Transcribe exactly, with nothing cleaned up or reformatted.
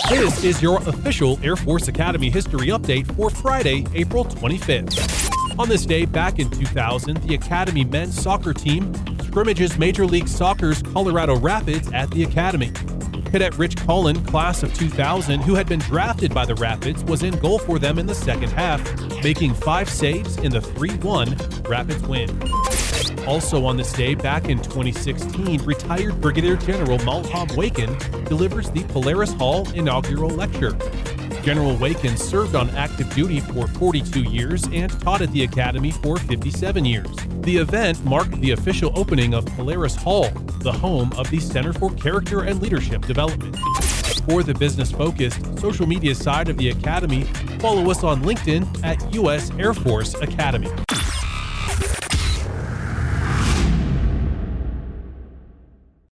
This is your official Air Force Academy history update for Friday, April twenty-fifth. On this day, back in two thousand, the Academy men's soccer team scrimmages Major League Soccer's Colorado Rapids at the Academy. Cadet Rich Cullen, class of two thousand, who had been drafted by the Rapids, was in goal for them in the second half, making five saves in the three one Rapids win. Also on this day, back in twenty sixteen, retired Brigadier General Malcolm Wakin delivers the Polaris Hall inaugural lecture. General Wakin served on active duty for forty-two years and taught at the Academy for fifty-seven years. The event marked the official opening of Polaris Hall, the home of the Center for Character and Leadership Development. For the business-focused social media side of the Academy, follow us on LinkedIn at U S Air Force Academy.